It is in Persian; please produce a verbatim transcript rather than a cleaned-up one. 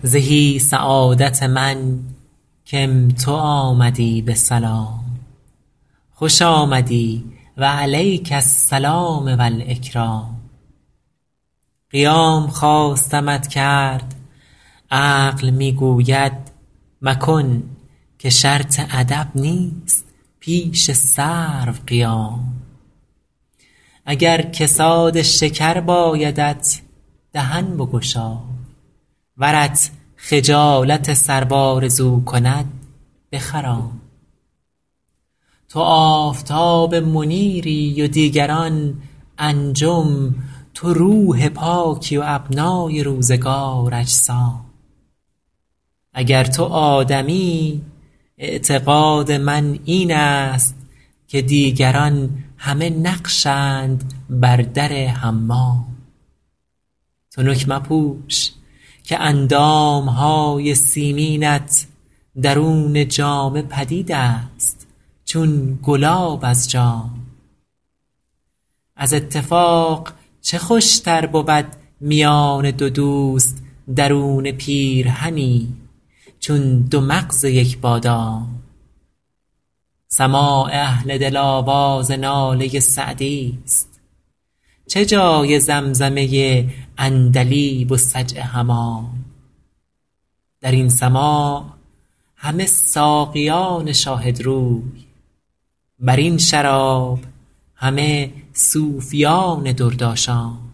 زهی سعادت من کم تو آمدی به سلام خوش آمدی و علیک السلام و الاکرام قیام خواستمت کرد عقل می گوید مکن که شرط ادب نیست پیش سرو قیام اگر کساد شکر بایدت دهن بگشای ورت خجالت سرو آرزو کند بخرام تو آفتاب منیری و دیگران انجم تو روح پاکی و ابنای روزگار اجسام اگر تو آدمی اعتقاد من این است که دیگران همه نقشند بر در حمام تنک مپوش که اندامهای سیمینت درون جامه پدید است چون گلاب از جام از اتفاق چه خوشتر بود میان دو دوست درون پیرهنی چون دو مغز یک بادام سماع اهل دل آواز ناله سعدی است چه جای زمزمه عندلیب و سجع حمام در این سماع همه ساقیان شاهدروی بر این شراب همه صوفیان دردآشام